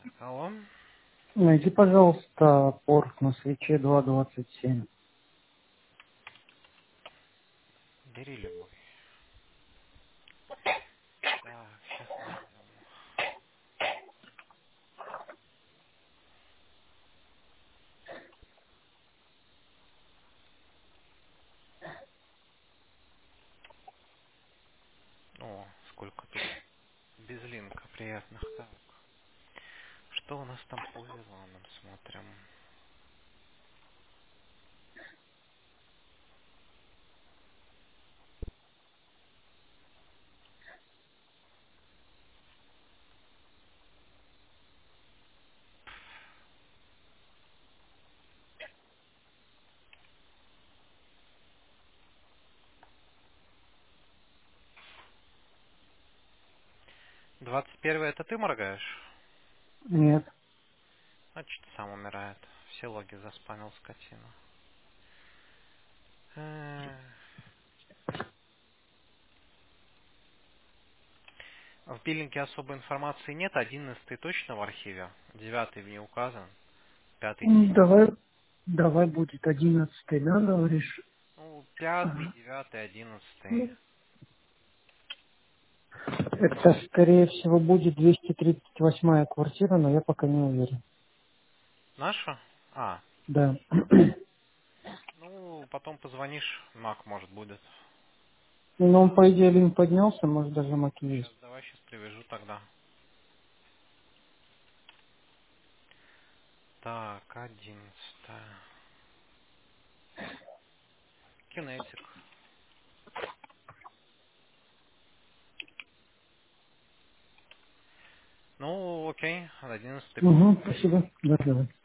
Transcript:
Так, алло. Найди, пожалуйста, порт на свече 2.27. Бери любой. Так, сейчас найдем. О, сколько тут без линка приятных. Так, что у нас там по виланам смотрим? Двадцать первый это ты моргаешь? Нет. Значит, сам умирает. Все логи заспамил скотина. В биллинге особой информации нет. 11 точно в архиве. 9 не указан. 5, 10. Давай будет 11, да, говоришь? Ну, 5, Ага. 9, 11. Ну, это, скорее всего, будет 238-я квартира, но я пока не уверен. Наша? А, Да. ну, потом позвонишь, Мак, может, будет. Ну, он, по идее, линк поднялся, может, даже маки Сейчас, есть. давай, сейчас привяжу тогда. Так, 11. Кинетик. Ну, окей, 11 понял. Угу, спасибо. Да, давай.